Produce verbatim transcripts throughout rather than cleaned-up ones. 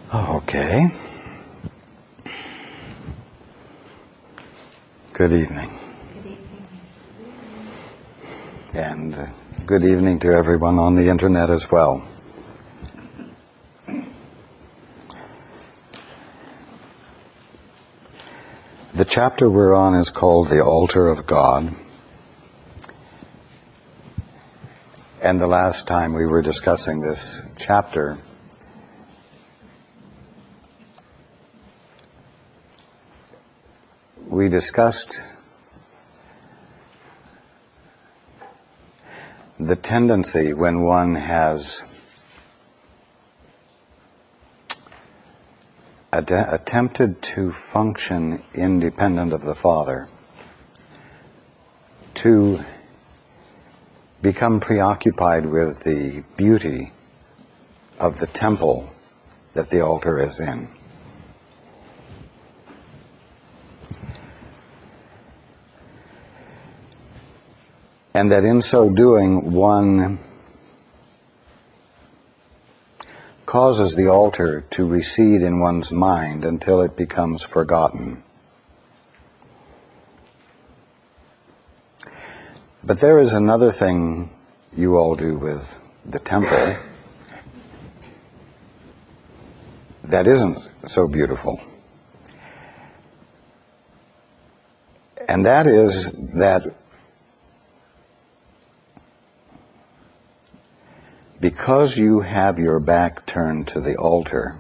Okay. Good evening. Good evening. And uh, good evening to everyone on the internet as well. The chapter we're on is called The Altar of God. And the last time we were discussing this chapter, we discussed the tendency when one has ad- attempted to function independent of the Father, to become preoccupied with the beauty of the temple that the altar is in. And that in so doing, one causes the altar to recede in one's mind until it becomes forgotten. But there is another thing you all do with the temple that isn't so beautiful. And that is that because you have your back turned to the altar,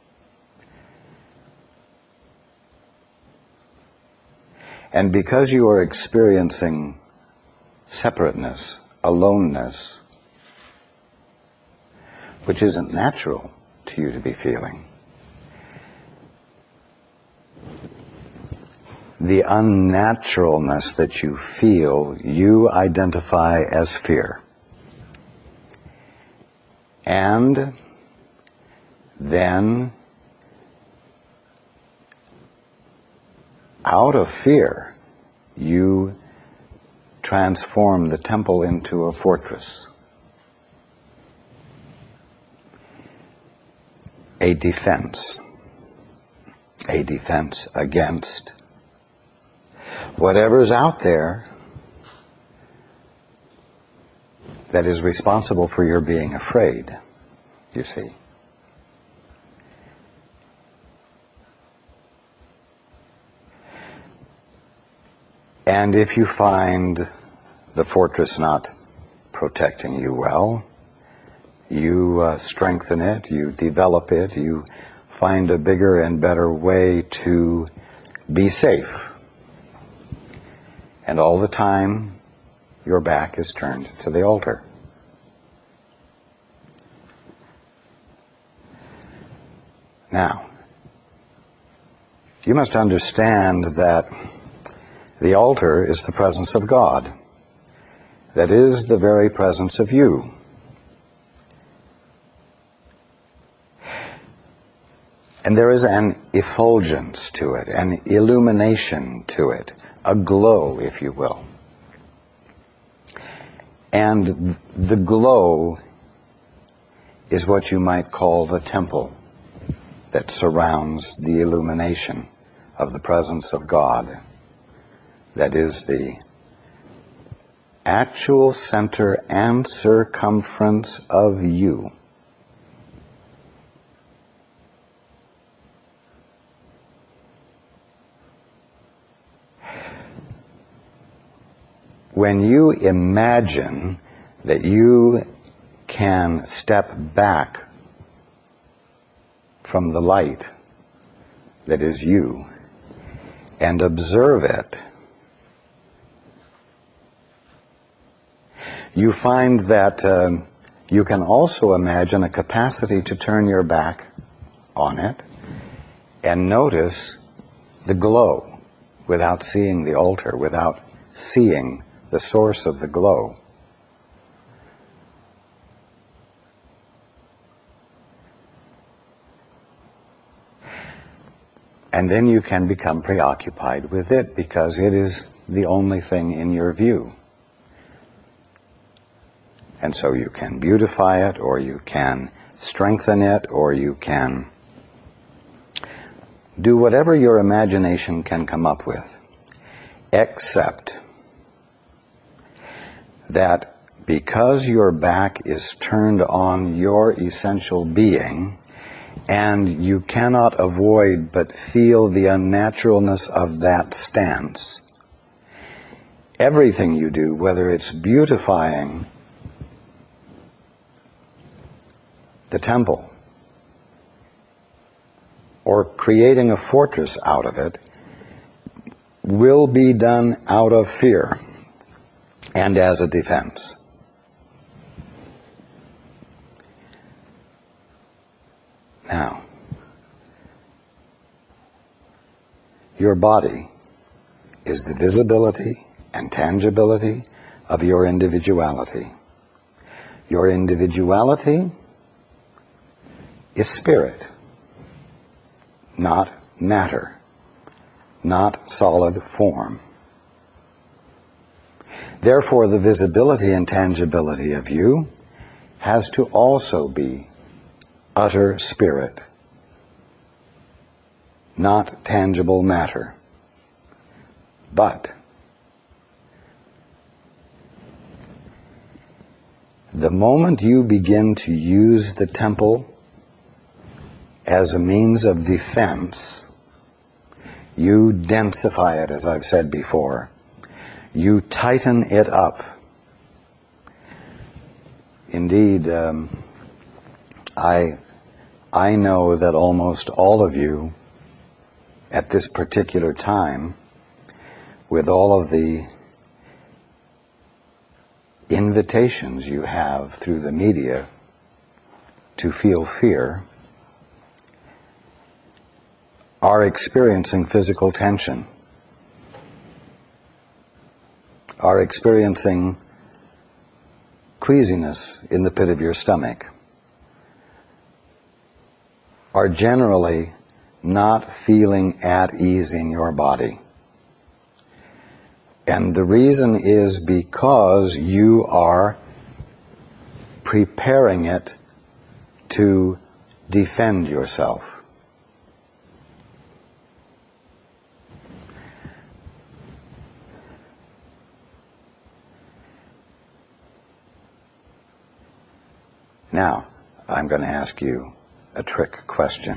and because you are experiencing separateness, aloneness, which isn't natural to you to be feeling, the unnaturalness that you feel, you identify as fear. And then, out of fear, you transform the temple into a fortress, a defense, a defense against whatever's out there that is responsible for your being afraid, you see. And if you find the fortress not protecting you well, you uh, strengthen it, you develop it, you find a bigger and better way to be safe. And all the time, your back is turned to the altar. Now, you must understand that the altar is the presence of God. That is the very presence of you. And there is an effulgence to it, an illumination to it, a glow, if you will. And the glow is what you might call the temple that surrounds the illumination of the presence of God. That is the actual center and circumference of you. When you imagine that you can step back from the light that is you and observe it, you find that uh, you can also imagine a capacity to turn your back on it and notice the glow without seeing the altar, without seeing the source of the glow. And then you can become preoccupied with it because it is the only thing in your view. And so you can beautify it, or you can strengthen it, or you can Do whatever your imagination can come up with, except that because your back is turned on your essential being, and you cannot avoid but feel the unnaturalness of that stance, everything you do, whether it's beautifying the temple or creating a fortress out of it, will be done out of fear and as a defense. Now, your body is the visibility and tangibility of your individuality. Your individuality is spirit, not matter, not solid form. Therefore, the visibility and tangibility of you has to also be utter spirit, not tangible matter. But the moment you begin to use the temple as a means of defense, you densify it, as I've said before. You tighten it up. Indeed, um, I, I know that almost all of you at this particular time, with all of the invitations you have through the media to feel fear, are experiencing physical tension, are experiencing queasiness in the pit of your stomach, are generally not feeling at ease in your body. And the reason is because you are preparing it to defend yourself. Now, I'm going to ask you a trick question.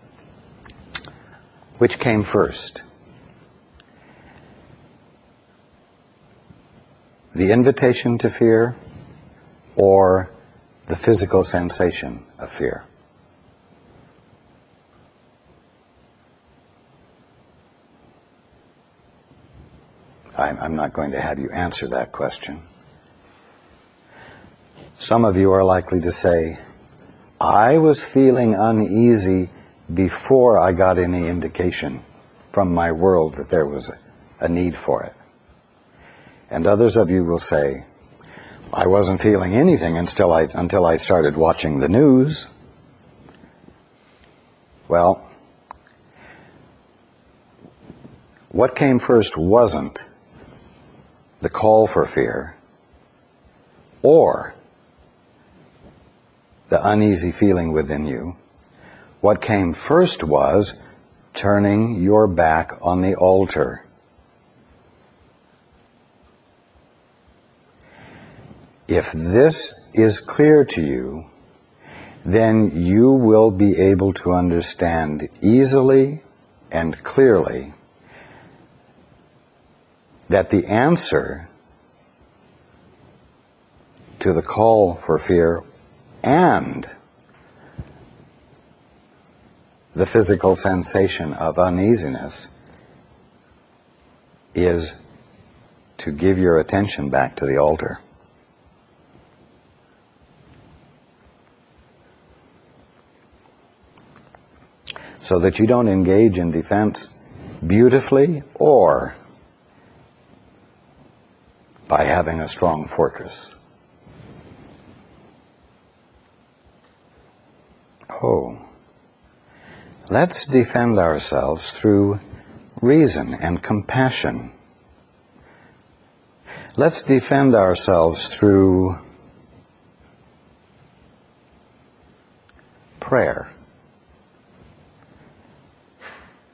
Which came first? The invitation to fear or the physical sensation of fear? I'm, I'm not going to have you answer that question. Some of you are likely to say, I was feeling uneasy before I got any indication from my world that there was a, a need for it. And others of you will say, I wasn't feeling anything until I, until I started watching the news. Well, what came first wasn't the call for fear or the uneasy feeling within you. What came first was turning your back on the altar. If this is clear to you, then you will be able to understand easily and clearly that the answer to the call for fear and the physical sensation of uneasiness is to give your attention back to the altar. So that you don't engage in defense beautifully or by having a strong fortress. Oh, let's defend ourselves through reason and compassion. Let's defend ourselves through prayer.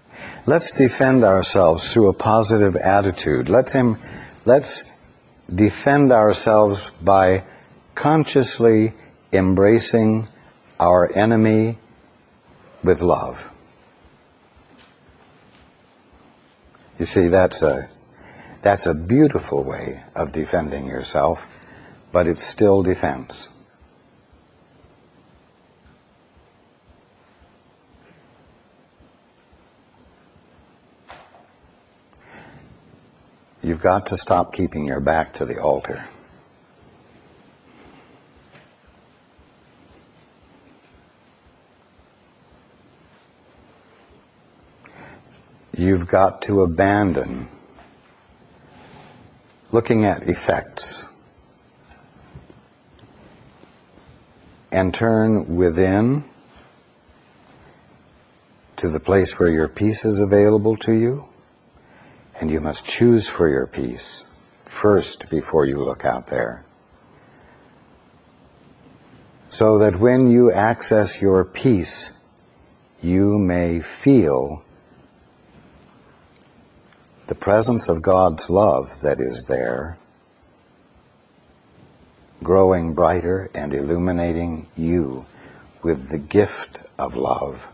Let's defend ourselves through a positive attitude. Let's, em- let's defend ourselves by consciously embracing our enemy with love. You see, that's a, that's a beautiful way of defending yourself, but it's still defense. You've got to stop keeping your back to the altar. You've got to abandon looking at effects and turn within to the place where your peace is available to you. And you must choose for your peace first before you look out there. So that when you access your peace, you may feel the presence of God's love that is there, growing brighter and illuminating you with the gift of love.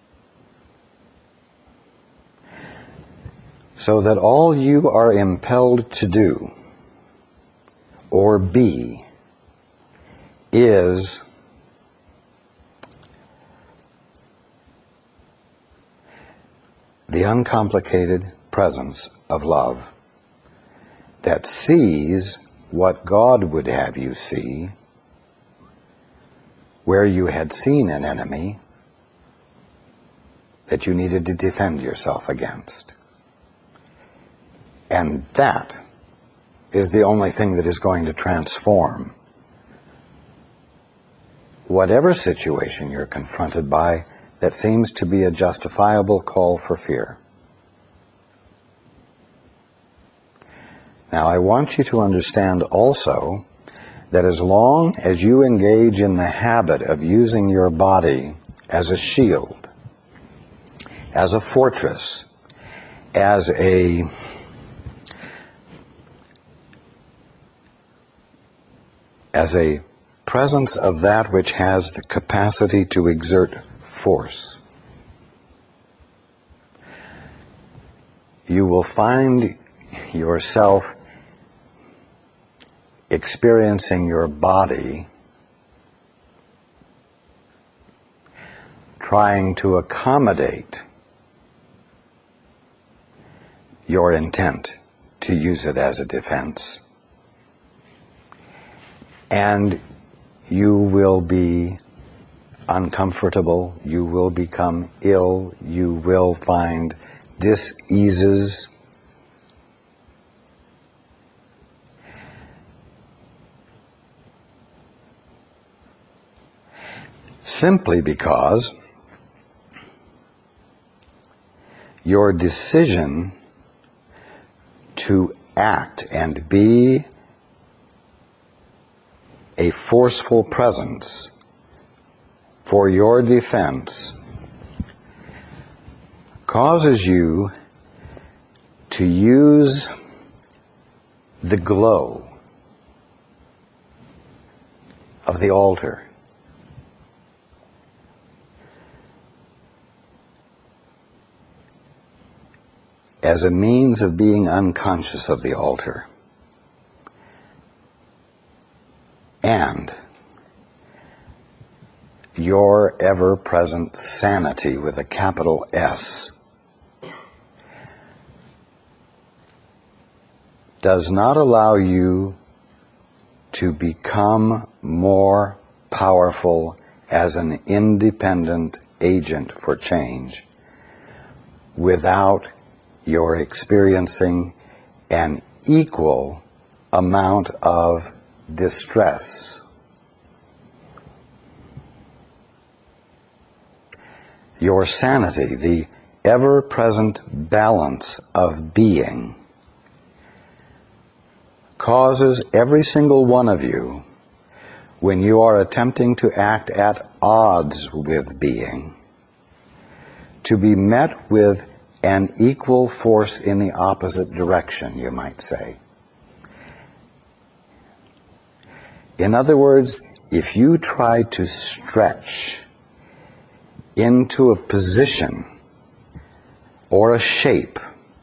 So that all you are impelled to do or be is the uncomplicated presence of love that sees what God would have you see, where you had seen an enemy that you needed to defend yourself against. And that is the only thing that is going to transform whatever situation you're confronted by that seems to be a justifiable call for fear. Now, I want you to understand also that as long as you engage in the habit of using your body as a shield, as a fortress, as a as a presence of that which has the capacity to exert force, you will find yourself experiencing your body trying to accommodate your intent to use it as a defense. And you will be uncomfortable, you will become ill, you will find diseases. Simply because your decision to act and be a forceful presence for your defense causes you to use the glow of the altar as a means of being unconscious of the altar. And your ever-present sanity with a capital S does not allow you to become more powerful as an independent agent for change without your experiencing an equal amount of distress. Your sanity, the ever-present balance of being, causes every single one of you, when you are attempting to act at odds with being, to be met with an equal force in the opposite direction, you might say. In other words, if you try to stretch into a position or a shape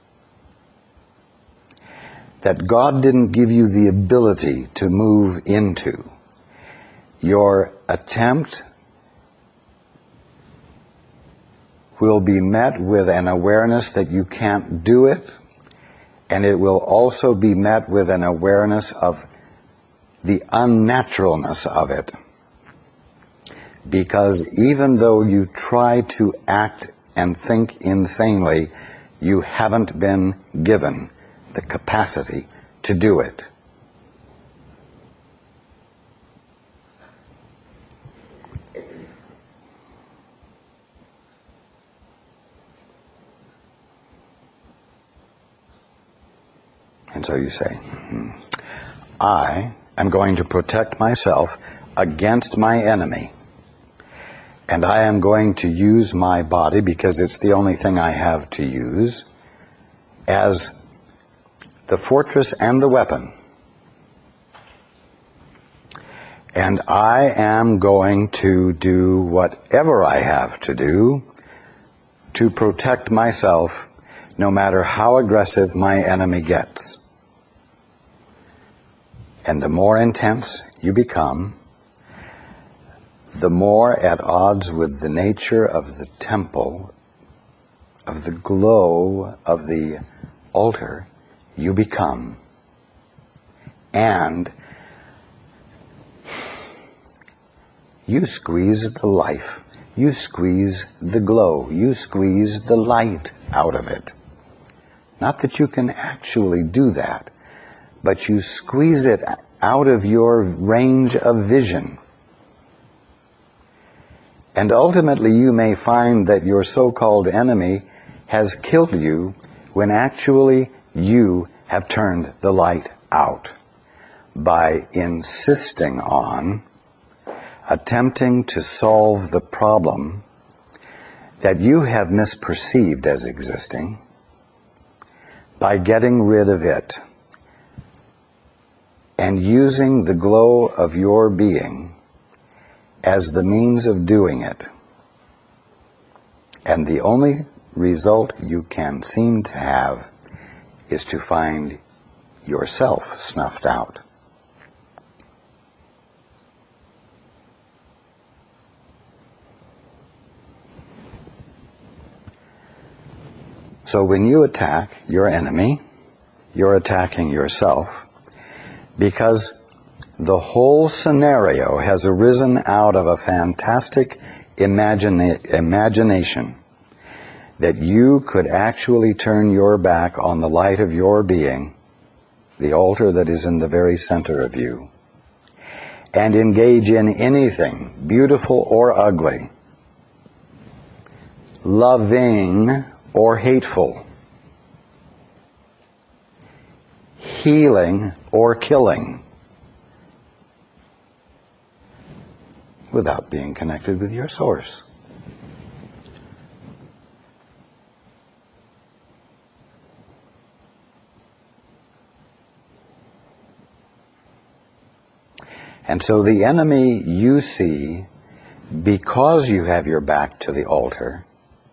that God didn't give you the ability to move into, your attempt will be met with an awareness that you can't do it, and it will also be met with an awareness of the unnaturalness of it. Because even though you try to act and think insanely, you haven't been given the capacity to do it. And so you say, hmm, I am going to protect myself against my enemy. And I am going to use my body, because it's the only thing I have to use, as the fortress and the weapon. And I am going to do whatever I have to do to protect myself, no matter how aggressive my enemy gets. And the more intense you become, the more at odds with the nature of the temple, of the glow of the altar, you become. And you squeeze the life, you squeeze the glow, you squeeze the light out of it. Not that you can actually do that, but you squeeze it out of your range of vision. And ultimately you may find that your so-called enemy has killed you when actually you have turned the light out by insisting on attempting to solve the problem that you have misperceived as existing by getting rid of it and using the glow of your being as the means of doing it. And the only result you can seem to have is to find yourself snuffed out. So when you attack your enemy, you're attacking yourself, because the whole scenario has arisen out of a fantastic imagina- imagination that you could actually turn your back on the light of your being, the altar that is in the very center of you, and engage in anything, beautiful or ugly, loving or hateful, healing or killing, without being connected with your source. And so the enemy you see, because you have your back to the altar,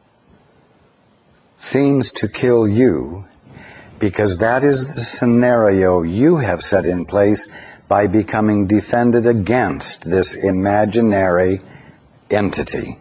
seems to kill you, because that is the scenario you have set in place by becoming defended against this imaginary entity.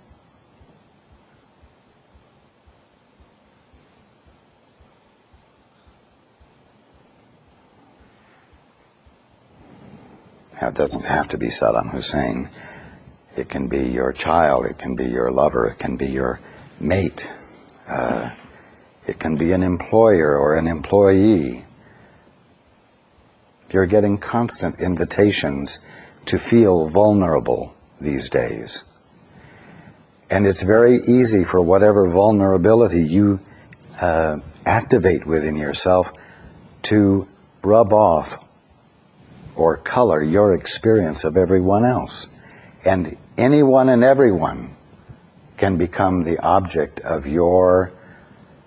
Now, it doesn't have to be Saddam Hussein. It can be your child, it can be your lover, it can be your mate. Uh, it can be an employer or an employee. You're getting constant invitations to feel vulnerable these days. And it's very easy for whatever vulnerability you uh, activate within yourself to rub off or color your experience of everyone else. And anyone and everyone can become the object of your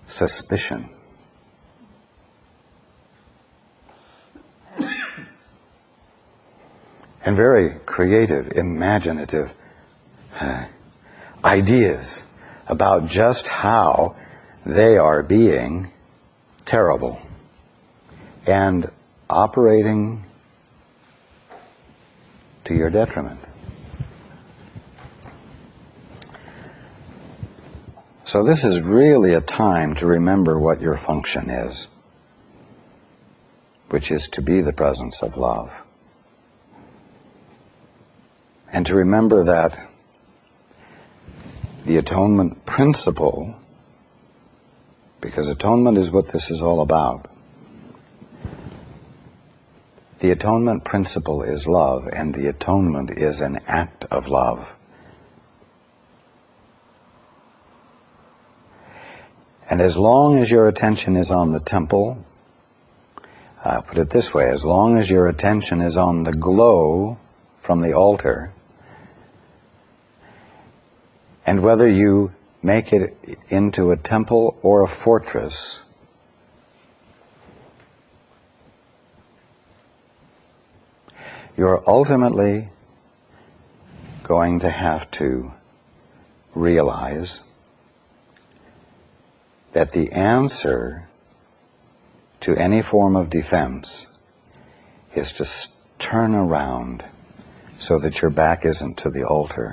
suspicion. And very creative, imaginative uh, ideas about just how they are being terrible and operating to your detriment. So this is really a time to remember what your function is, which is to be the presence of love. And to remember that the atonement principle, because atonement is what this is all about, the atonement principle is love, and the atonement is an act of love. And as long as your attention is on the temple, I'll put it this way, as long as your attention is on the glow from the altar, and whether you make it into a temple or a fortress, you're ultimately going to have to realize that the answer to any form of defense is to s- turn around so that your back isn't to the altar,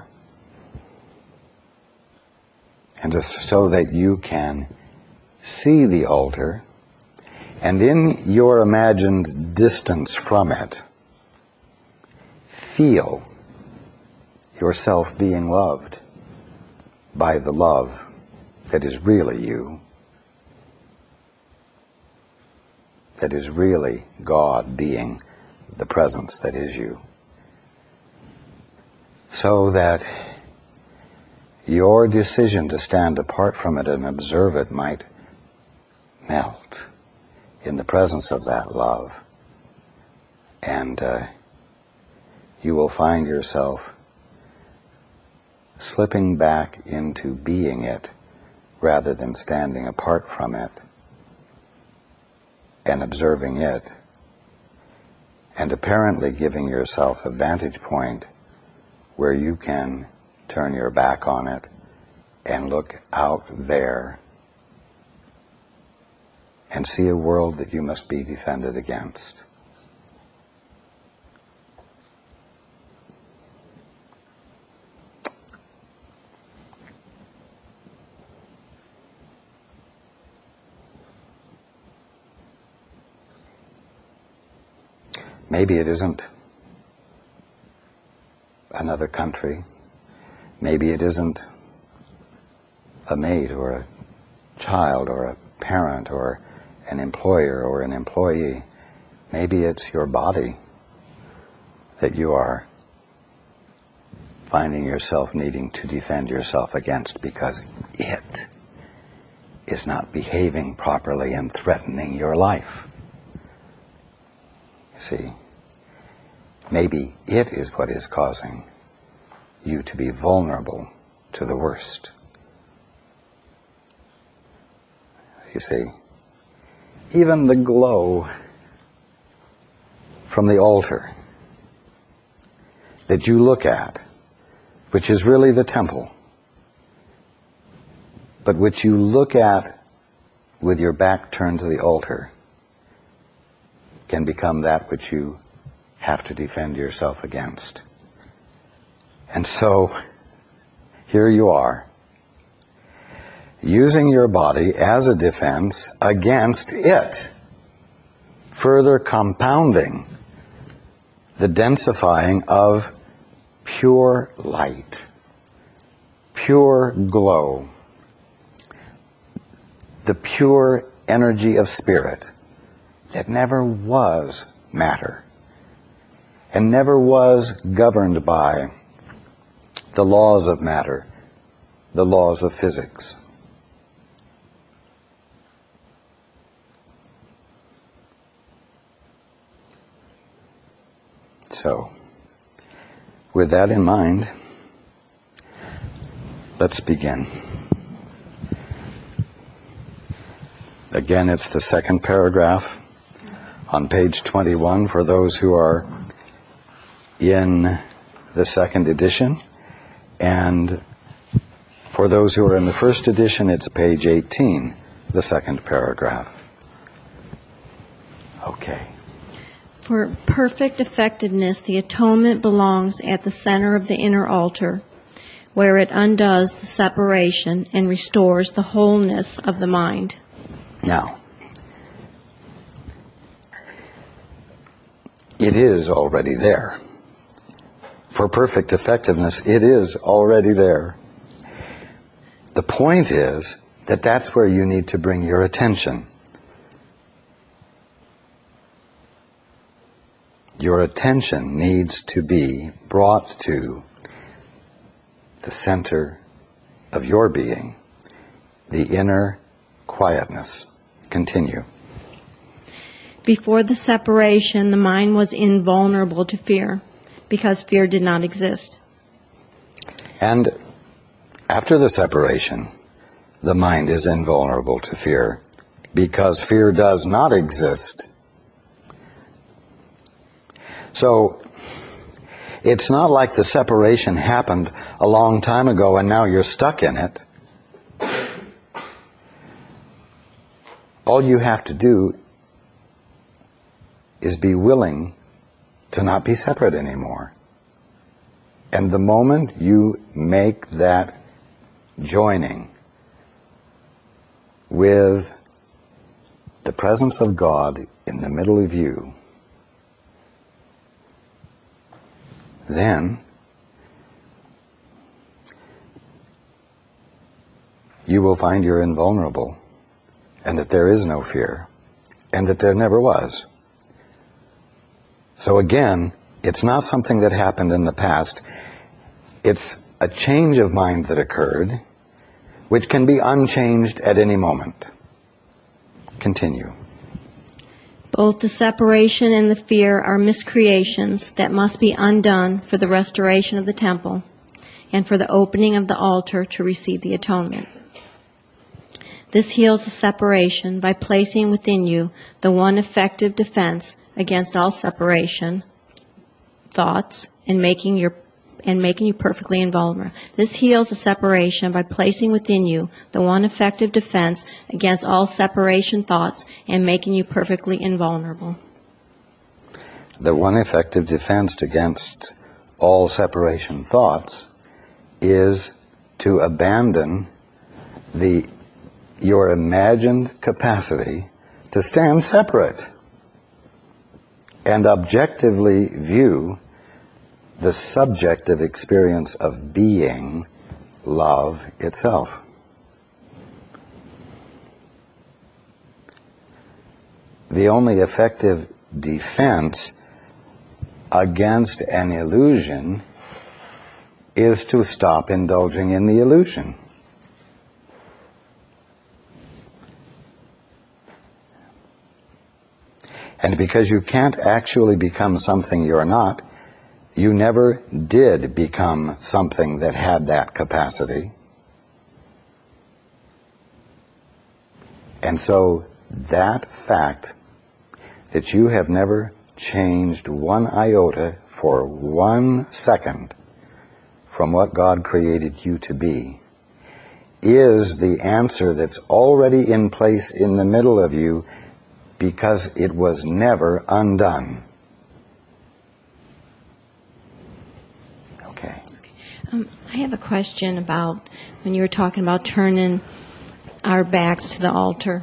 and to, so that you can see the altar, and in your imagined distance from it, feel yourself being loved by the love that is really you, that is really God being the presence that is you. So that your decision to stand apart from it and observe it might melt in the presence of that love. And uh, you will find yourself slipping back into being it rather than standing apart from it and observing it, and apparently giving yourself a vantage point where you can turn your back on it and look out there and see a world that you must be defended against. Maybe it isn't another country. Maybe it isn't a mate or a child or a parent or an employer or an employee. Maybe it's your body that you are finding yourself needing to defend yourself against because it is not behaving properly and threatening your life. You see, maybe it is what is causing you to be vulnerable to the worst. You see, even the glow from the altar that you look at, which is really the temple, but which you look at with your back turned to the altar, can become that which you have to defend yourself against. And so, here you are, using your body as a defense against it, further compounding the densifying of pure light, pure glow, the pure energy of spirit that never was matter and never was governed by the laws of matter, the laws of physics. So, with that in mind, let's begin. Again, it's the second paragraph on page twenty-one for those who are in the second edition. And for those who are in the first edition, it's page eighteen, the second paragraph. Okay. For perfect effectiveness, the atonement belongs at the center of the inner altar, where it undoes the separation and restores the wholeness of the mind. Now, it is already there. For perfect effectiveness, it is already there. The point is that that's where you need to bring your attention. Your attention needs to be brought to the center of your being, the inner quietness. Continue. Before the separation, the mind was invulnerable to fear, because fear did not exist. And after the separation, the mind is invulnerable to fear, because fear does not exist. So, it's not like the separation happened a long time ago and now you're stuck in it. All you have to do is be willing to not be separate anymore. And the moment you make that joining with the presence of God in the middle of you, then you will find you're invulnerable, and that there is no fear, and that there never was. So again, it's not something that happened in the past. It's a change of mind that occurred, which can be unchanged at any moment. Continue. Both the separation and the fear are miscreations that must be undone for the restoration of the temple and for the opening of the altar to receive the atonement. This heals the separation by placing within you the one effective defense against all separation thoughts and making your and making you perfectly invulnerable. This heals the separation by placing within you the one effective defense against all separation thoughts and making you perfectly invulnerable. The one effective defense against all separation thoughts is to abandon the your imagined capacity to stand separate and objectively view the subjective experience of being love itself. The only effective defense against an illusion is to stop indulging in the illusion. And because you can't actually become something you're not, you never did become something that had that capacity. And so that fact that you have never changed one iota for one second from what God created you to be is the answer that's already in place in the middle of you, because it was never undone. Okay. Um, I have a question about when you were talking about turning our backs to the altar.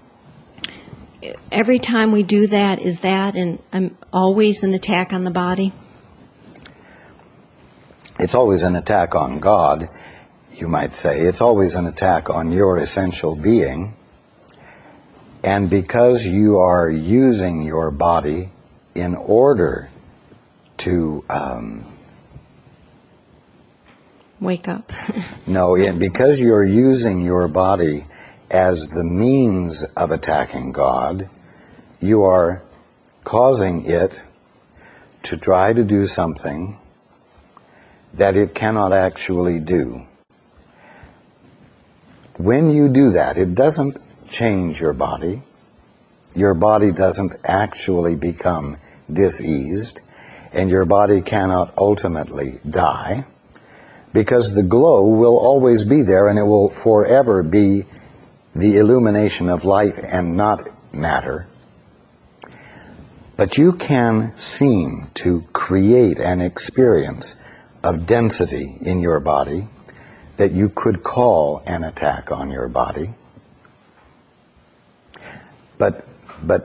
Every time we do that, is that an, um, always an attack on the body? It's always an attack on God, you might say. It's always an attack on your essential being. And because you are using your body in order to um, wake up. no, in, because you're using your body as the means of attacking God, you are causing it to try to do something that it cannot actually do. When you do that, it doesn't change your body. Your body doesn't actually become diseased, and your body cannot ultimately die, because the glow will always be there, and it will forever be the illumination of light and not matter. But you can seem to create an experience of density in your body that you could call an attack on your body. But, but,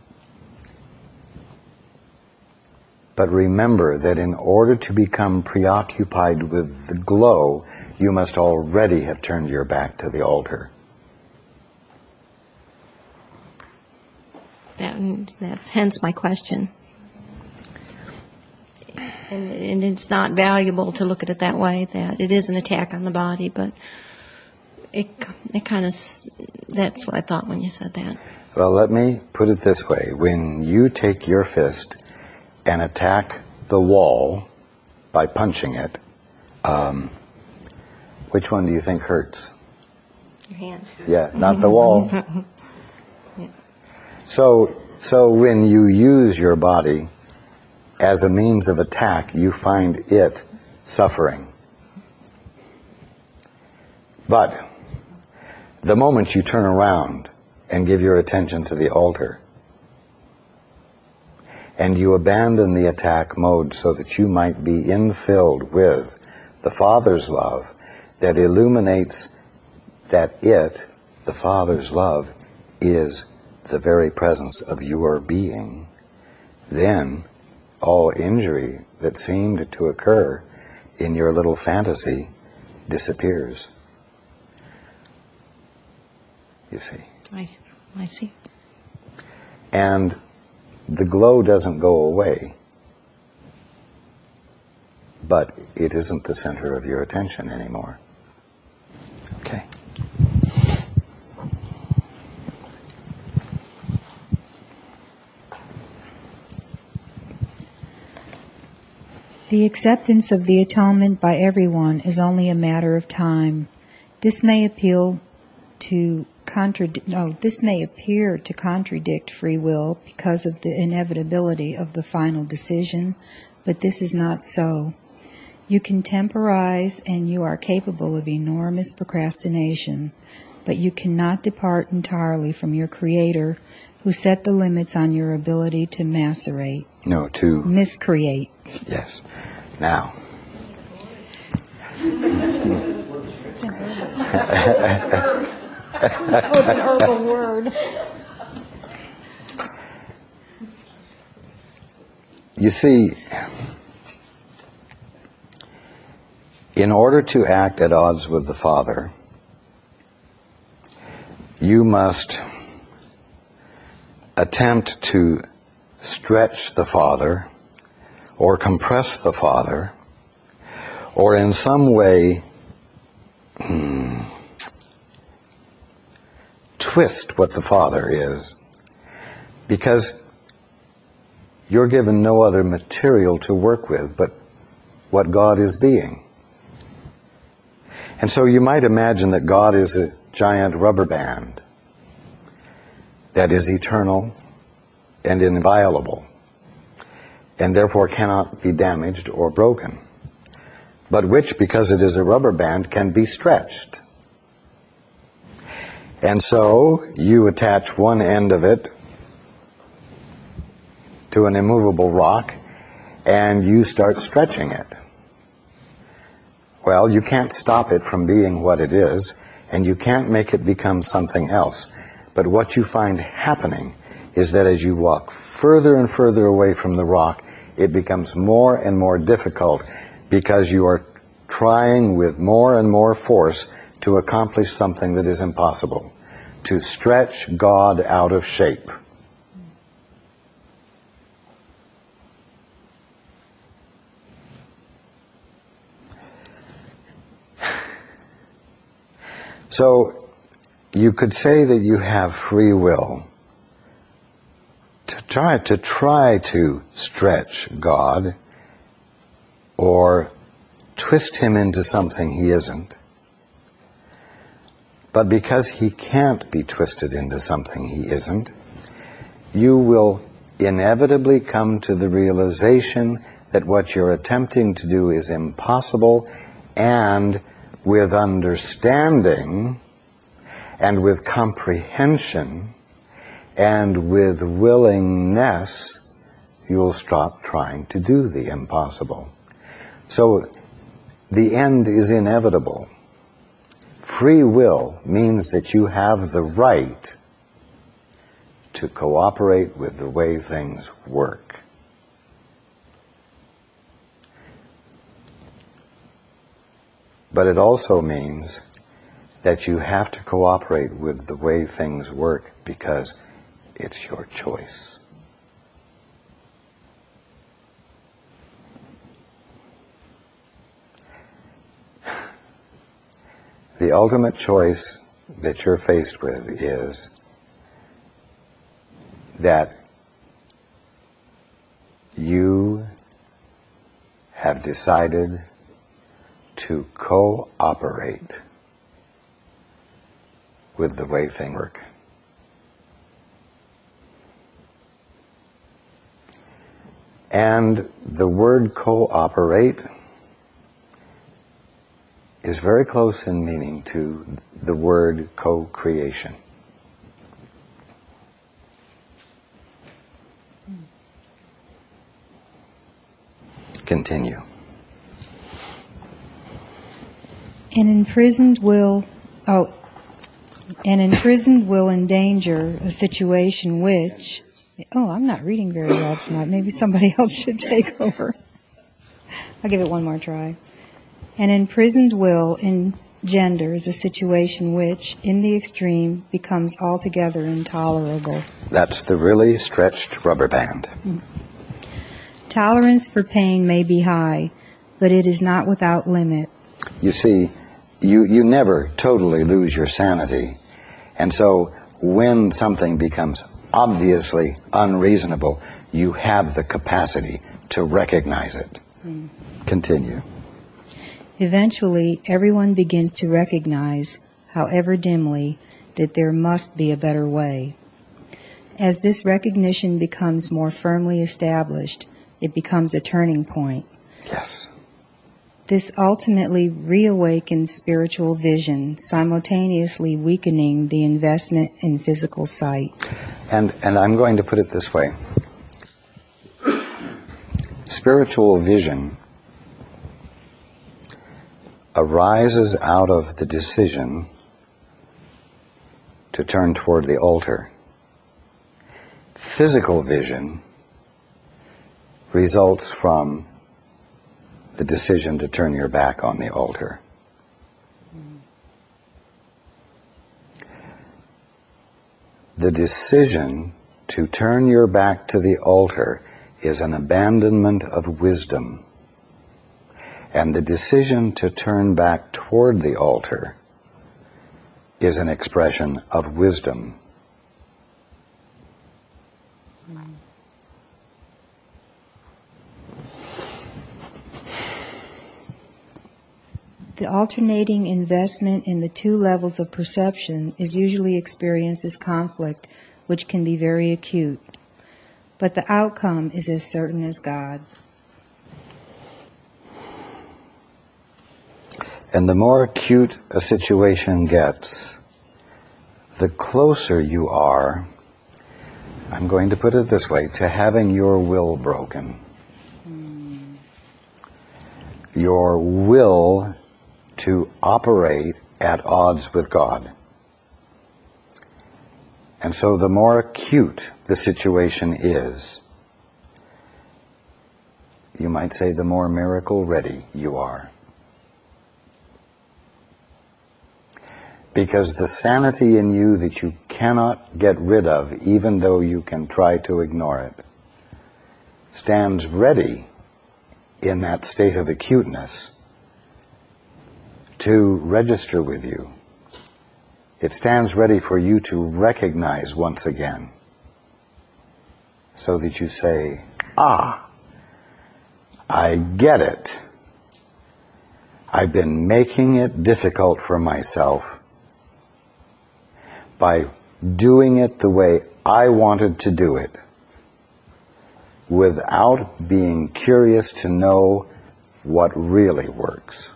but remember that in order to become preoccupied with the glow, you must already have turned your back to the altar. That, that's hence my question. And, and it's not valuable to look at it that way, that it is an attack on the body, but it, it kind of, that's what I thought when you said that. Well, let me put it this way. When you take your fist and attack the wall by punching it, um, which one do you think hurts? Your hand. Yeah, not the wall. Yeah. So, so when you use your body as a means of attack, you find it suffering. But the moment you turn around and give your attention to the altar, and you abandon the attack mode so that you might be infilled with the Father's love that illuminates that it, the Father's love, is the very presence of your being, then all injury that seemed to occur in your little fantasy disappears. You see. I, I see. And the glow doesn't go away, but it isn't the center of your attention anymore. Okay. The acceptance of the atonement by everyone is only a matter of time. This may appeal to contradict, no, this may appear to contradict free will because of the inevitability of the final decision, but this is not so. You can temporize and you are capable of enormous procrastination, but you cannot depart entirely from your Creator, who set the limits on your ability to macerate. No, to miscreate. Yes. Now. That was an herbal word. You see, in order to act at odds with the Father, you must attempt to stretch the Father or compress the Father or in some way hmm, twist what the Father is, because you're given no other material to work with but what God is being. And so you might imagine that God is a giant rubber band that is eternal and inviolable, and therefore cannot be damaged or broken, but which, because it is a rubber band, can be stretched. And so you attach one end of it to an immovable rock, and you start stretching it. Well, you can't stop it from being what it is, and you can't make it become something else. But what you find happening is that as you walk further and further away from the rock, it becomes more and more difficult because you are trying with more and more force to accomplish something that is impossible, to stretch God out of shape. So you could say that you have free will to try to try to stretch God or twist him into something he isn't. But because he can't be twisted into something he isn't, you will inevitably come to the realization that what you're attempting to do is impossible, and with understanding and with comprehension and with willingness, you'll stop trying to do the impossible. So the end is inevitable. Free will means that you have the right to cooperate with the way things work. But it also means that you have to cooperate with the way things work because it's your choice. The ultimate choice that you're faced with is that you have decided to cooperate with the way things work. And the word cooperate is very close in meaning to the word co-creation. Continue. An imprisoned will, oh, an imprisoned will endanger a situation which, oh, I'm not reading very well tonight. Maybe somebody else should take over. I'll give it one more try. An imprisoned will engenders a situation which, in the extreme, becomes altogether intolerable. That's the really stretched rubber band. Mm. Tolerance for pain may be high, but it is not without limit. You see, you, you never totally lose your sanity. And so when something becomes obviously unreasonable, you have the capacity to recognize it. Mm. Continue. Eventually, everyone begins to recognize, however dimly, that there must be a better way. As this recognition becomes more firmly established, it becomes a turning point. Yes. This ultimately reawakens spiritual vision, simultaneously weakening the investment in physical sight. And, and I'm going to put it this way. Spiritual vision arises out of the decision to turn toward the altar. Physical vision results from the decision to turn your back on the altar. The decision to turn your back to the altar is an abandonment of wisdom. And the decision to turn back toward the altar is an expression of wisdom. The alternating investment in the two levels of perception is usually experienced as conflict, which can be very acute. But the outcome is as certain as God. And the more acute a situation gets, the closer you are, I'm going to put it this way, to having your will broken. Mm. Your will to operate at odds with God. And so the more acute the situation is, you might say the more miracle ready you are. Because the sanity in you that you cannot get rid of, even though you can try to ignore it, stands ready in that state of acuteness to register with you. It stands ready for you to recognize once again, so that you say, ah, I get it. I've been making it difficult for myself by doing it the way I wanted to do it, without being curious to know what really works.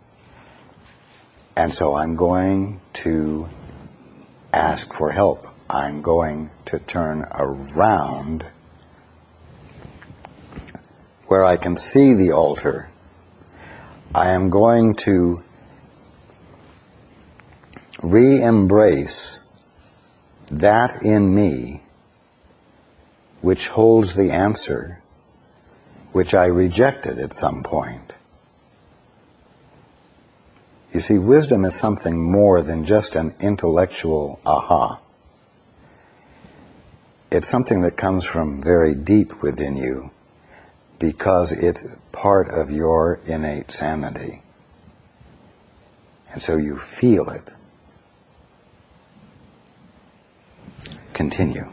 And so I'm going to ask for help. I'm going to turn around where I can see the altar. I am going to re-embrace that in me which holds the answer, which I rejected at some point. You see, wisdom is something more than just an intellectual aha. It's something that comes from very deep within you, because it's part of your innate sanity. And so you feel it. Continue.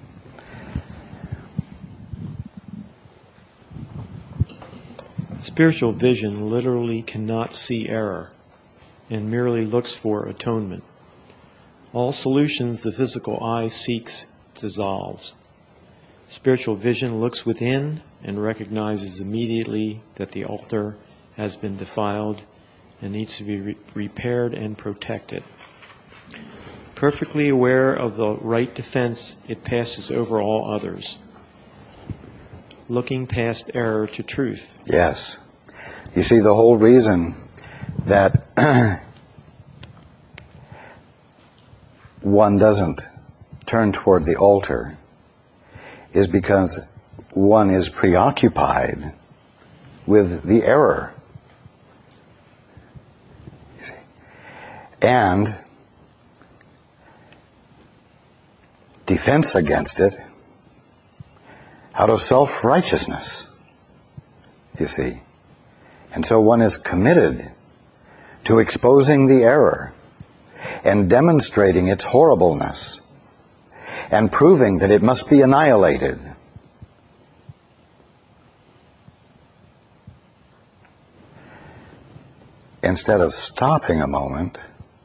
Spiritual vision literally cannot see error and merely looks for atonement. All solutions the physical eye seeks dissolves. Spiritual vision looks within and recognizes immediately that the altar has been defiled and needs to be re- repaired and protected. Perfectly aware of the right defense, it passes over all others, looking past error to truth. Yes. You see, the whole reason that one doesn't turn toward the altar is because one is preoccupied with the error. You see? And defense against it out of self-righteousness, you see. And so one is committed to exposing the error and demonstrating its horribleness and proving that it must be annihilated. Instead of stopping a moment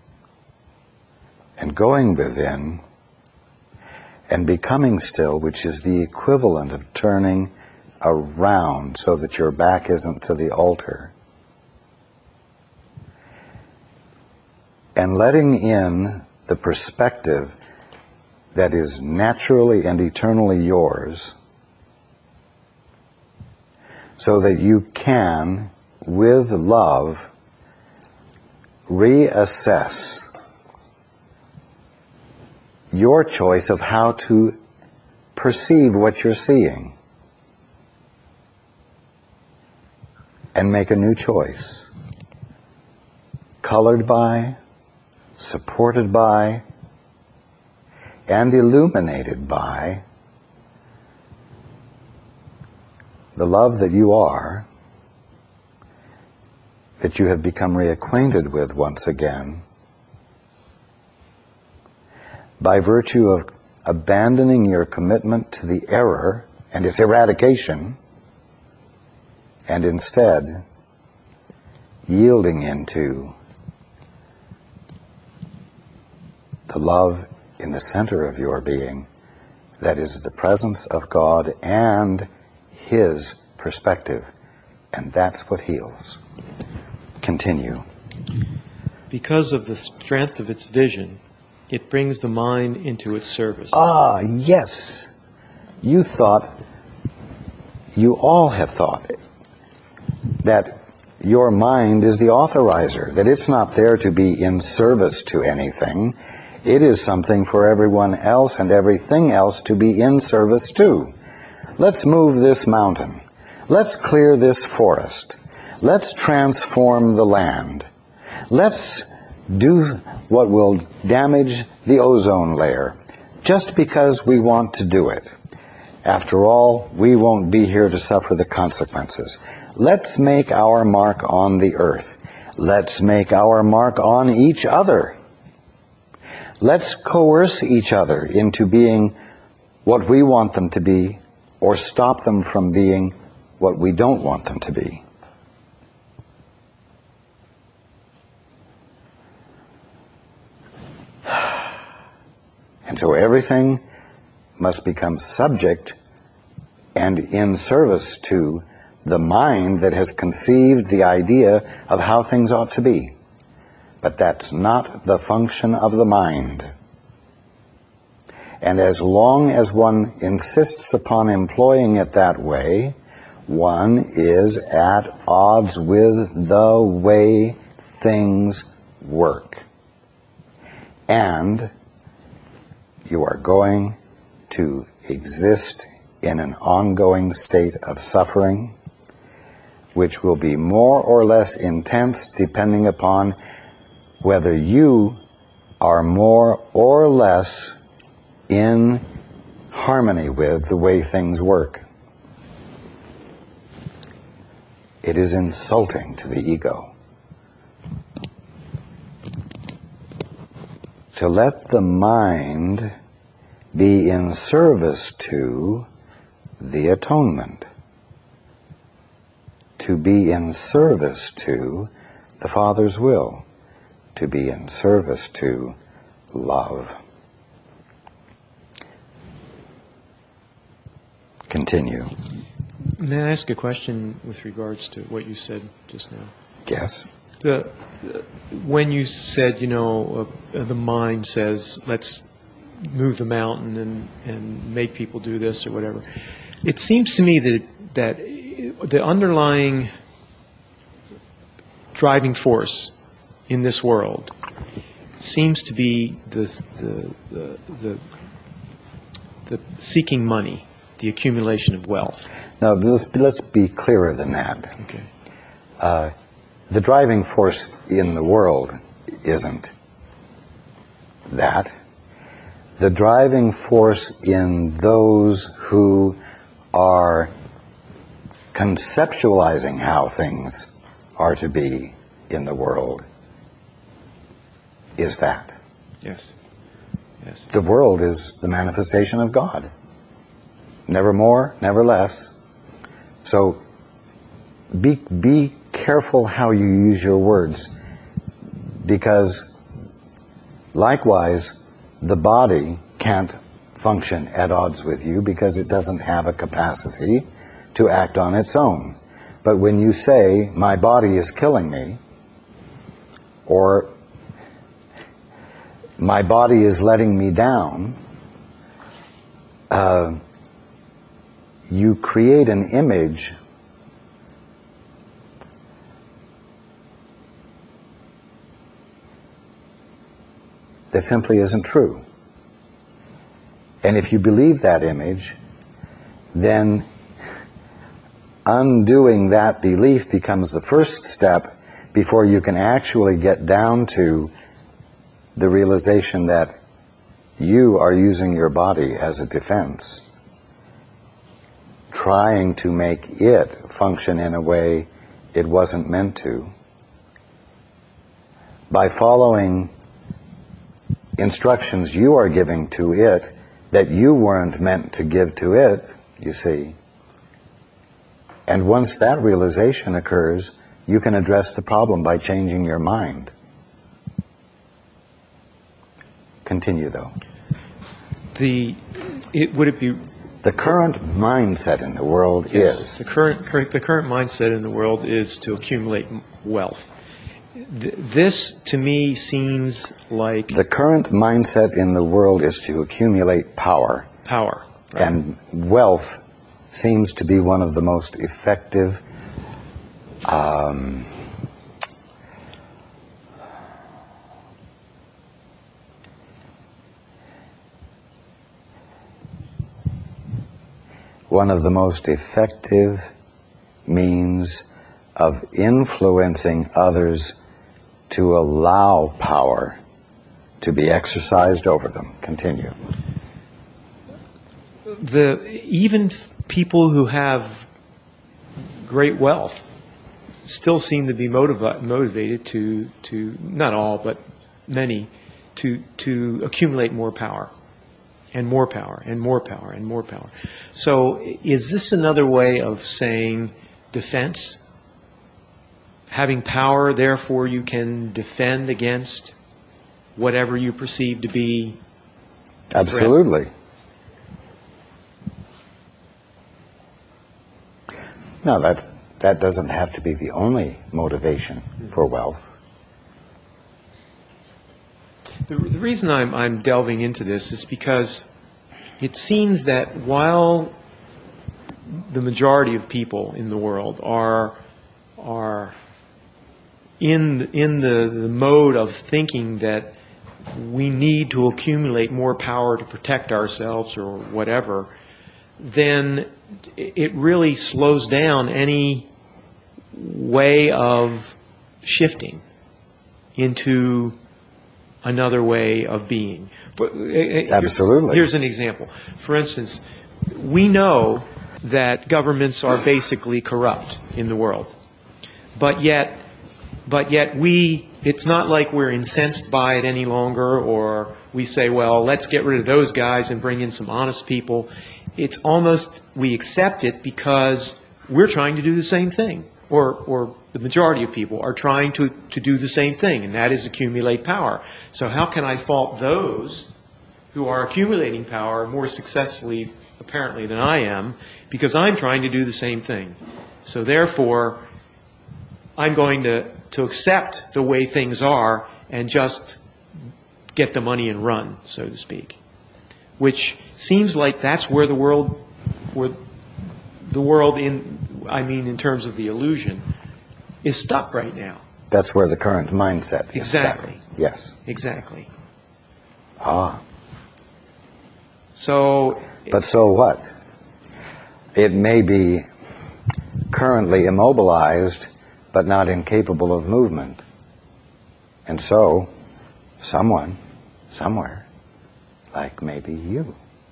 and going within and becoming still, which is the equivalent of turning around so that your back isn't to the altar, and letting in the perspective that is naturally and eternally yours, so that you can, with love, reassess your choice of how to perceive what you're seeing and make a new choice, colored by, supported by, and illuminated by the love that you are, that you have become reacquainted with once again, by virtue of abandoning your commitment to the error and its eradication, and instead yielding into the love in the center of your being, that is the presence of God and His perspective. And that's what heals. Continue. Because of the strength of its vision, it brings the mind into its service. Ah, yes. You thought, you all have thought, that your mind is the authorizer, that it's not there to be in service to anything. It is something for everyone else and everything else to be in service to. Let's move this mountain. Let's clear this forest. Let's transform the land. Let's do what will damage the ozone layer, just because we want to do it. After all, we won't be here to suffer the consequences. Let's make our mark on the earth. Let's make our mark on each other. Let's coerce each other into being what we want them to be, or stop them from being what we don't want them to be. And so everything must become subject and in service to the mind that has conceived the idea of how things ought to be. But that's not the function of the mind. And as long as one insists upon employing it that way, one is at odds with the way things work. And you are going to exist in an ongoing state of suffering, which will be more or less intense depending upon whether you are more or less in harmony with the way things work. It is insulting to the ego to let the mind be in service to the atonement, to be in service to the Father's will, to be in service to love. Continue. May I ask a question with regards to what you said just now? Yes. The, the when you said, you know, uh, the mind says, let's move the mountain and, and make people do this or whatever, it seems to me that that the underlying driving force in this world seems to be the the the, the, the seeking money, the accumulation of wealth. Now, let's, let's be clearer than that. Okay. Uh, the driving force in the world isn't that. The driving force in those who are conceptualizing how things are to be in the world is that. Yes. Yes. The world is the manifestation of God. Never more, never less. So be, be careful how you use your words, because likewise, the body can't function at odds with you because it doesn't have a capacity to act on its own. But when you say, my body is killing me, or my body is letting me down, uh, you create an image that simply isn't true. And if you believe that image, then undoing that belief becomes the first step before you can actually get down to the realization that you are using your body as a defense, trying to make it function in a way it wasn't meant to. By following instructions you are giving to it that you weren't meant to give to it, you see. And once that realization occurs, you can address the problem by changing your mind. Continue, though. The it would it be The current mindset in the world yes, is the current, current the current mindset in the world is to accumulate wealth. Th- This, to me, seems like the current mindset in the world is to accumulate power, power. Right? and wealth seems to be one of the most effective um, one of the most effective means of influencing others to allow power to be exercised over them. Continue. The even people who have great wealth still seem to be motiva- motivated to to not all but many to to accumulate more power and more power and more power and more power. So is this another way of saying defense? Having power, therefore you can defend against whatever you perceive to be Absolutely. No, that, that doesn't have to be the only motivation for wealth. The, the reason I'm, I'm delving into this is because it seems that while the majority of people in the world are are in in the, the mode of thinking that we need to accumulate more power to protect ourselves or whatever, then it really slows down any way of shifting into another way of being. Absolutely. Here's an example. For instance, we know that governments are basically corrupt in the world. But yet, but yet we, it's not like we're incensed by it any longer, or we say, well, let's get rid of those guys and bring in some honest people. It's almost, we accept it because we're trying to do the same thing, or, or the majority of people are trying to, to do the same thing, and that is accumulate power. So how can I fault those who are accumulating power more successfully, apparently, than I am, because I'm trying to do the same thing? So therefore, I'm going to, to accept the way things are and just get the money and run, so to speak. Which seems like that's where the world, where the world in, I mean in terms of the illusion, is stuck right now. That's where the current mindset is Exactly. stuck. Yes. Exactly. Ah. So... But so what? It may be currently immobilized, but not incapable of movement. And so, someone, somewhere, like maybe you,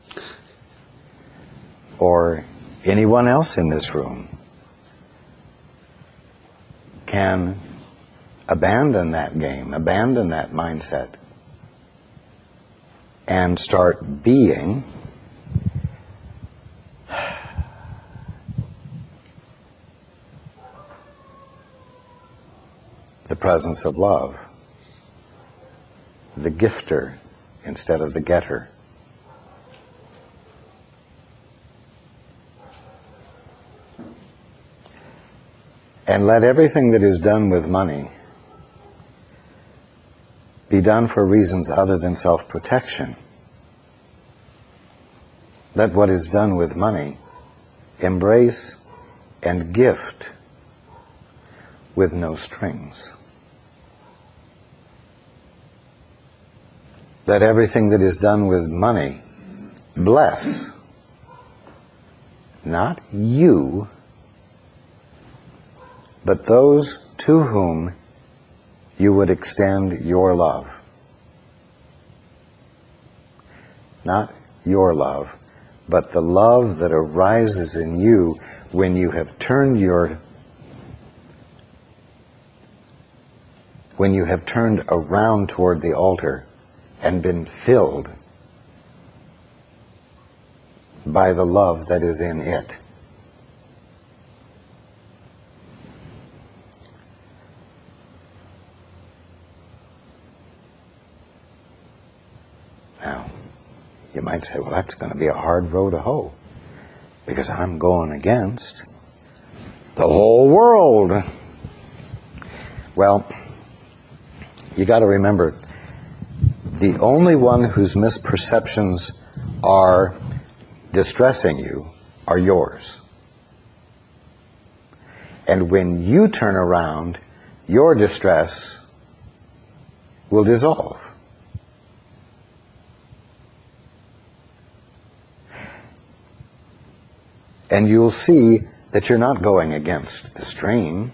or anyone else in this room, can abandon that game, abandon that mindset, and start being the presence of love, the gifter instead of the getter. And let everything that is done with money be done for reasons other than self-protection. Let what is done with money embrace and gift with no strings. Let everything that is done with money bless, not you, but those to whom you would extend your love. Not your love, but the love that arises in you when you have turned your when you have turned around toward the altar and been filled by the love that is in it. Now, you might say, well, that's going to be a hard row to hoe, because I'm going against the whole world. Well, you got to remember, the only one whose misperceptions are distressing you are yours. And when you turn around, your distress will dissolve. And you'll see that you're not going against the stream.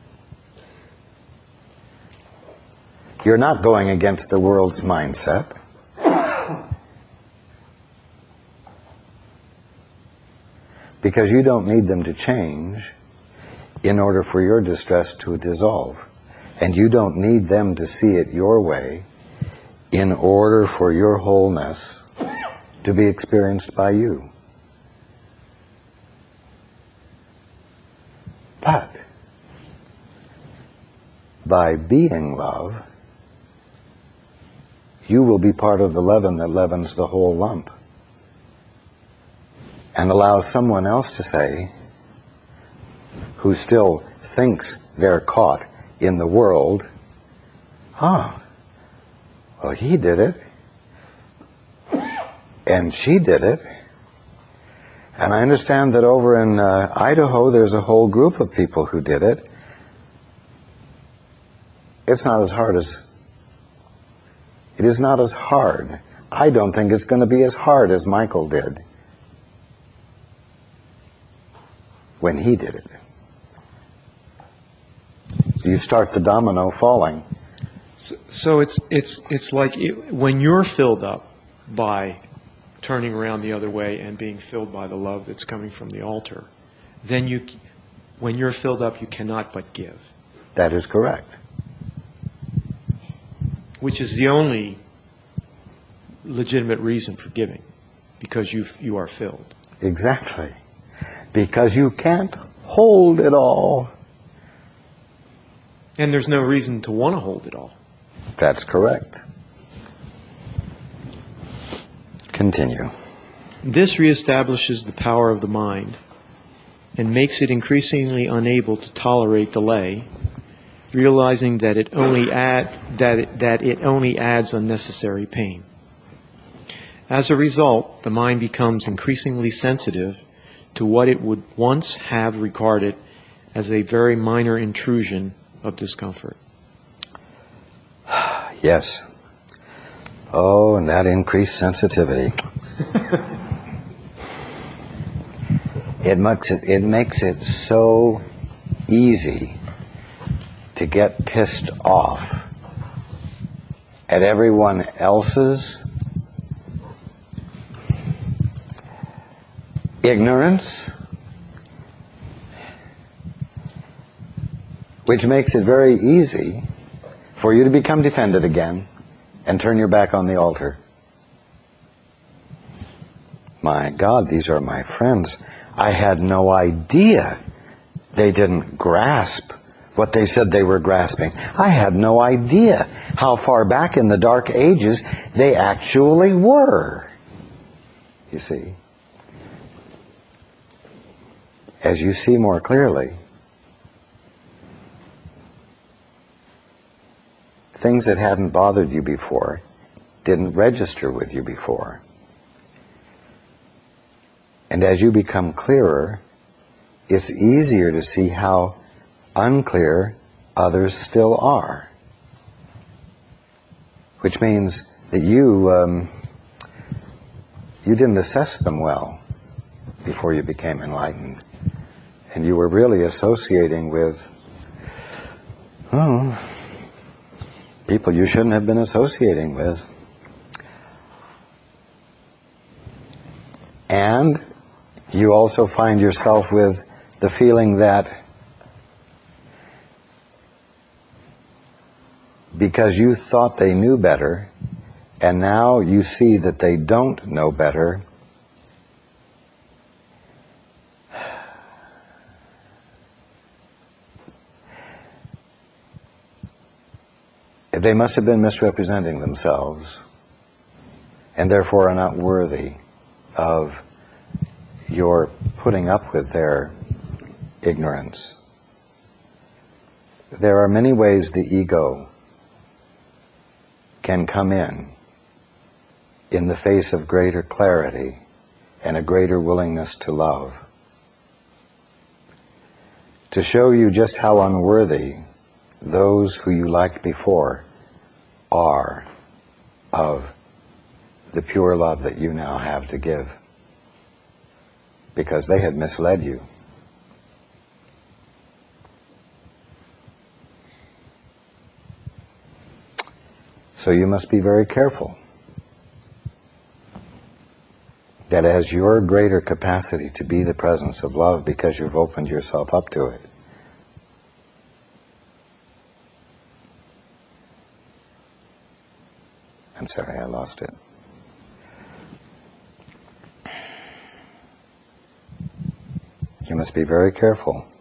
You're not going against the world's mindset. Because you don't need them to change in order for your distress to dissolve. And you don't need them to see it your way in order for your wholeness to be experienced by you. But by being love, you will be part of the leaven that leavens the whole lump. And allow someone else to say, who still thinks they're caught in the world, ah, well, he did it, and she did it. And I understand that over in uh, Idaho, there's a whole group of people who did it. It's not as hard as, it is not as hard. I don't think it's going to be as hard as Michael did when he did it. So you start the domino falling. So, so it's it's it's like it, when you're filled up by turning around the other way and being filled by the love that's coming from the altar, then you, when you're filled up, you cannot but give. That is correct. Which is the only legitimate reason for giving, because you you are filled. Exactly. Because you can't hold it all. And there's no reason to want to hold it all. That's correct. Continue. This reestablishes the power of the mind and makes it increasingly unable to tolerate delay, realizing that it only add, that it, that it only adds unnecessary pain. As a result, the mind becomes increasingly sensitive to what it would once have regarded as a very minor intrusion of discomfort. Yes. Oh, and that increased sensitivity. It makes it, it makes it so easy to get pissed off at everyone else's ignorance, which makes it very easy for you to become defended again and turn your back on the altar. My God, these are my friends. I had no idea they didn't grasp what they said they were grasping. I had no idea how far back in the dark ages they actually were. You see? As you see more clearly, things that hadn't bothered you before didn't register with you before. And as you become clearer, it's easier to see how unclear others still are. Which means that you, um, you didn't assess them well before you became enlightened. And you were really associating with, oh, people you shouldn't have been associating with. And you also find yourself with the feeling that because you thought they knew better, and now you see that they don't know better, they must have been misrepresenting themselves, and therefore are not worthy of your putting up with their ignorance. There are many ways the ego can come in in the face of greater clarity and a greater willingness to love, to show you just how unworthy those who you liked before are of the pure love that you now have to give, because they had misled you. So you must be very careful that as your greater capacity to be the presence of love, because you've opened yourself up to it, I'm sorry, I lost it. You must be very careful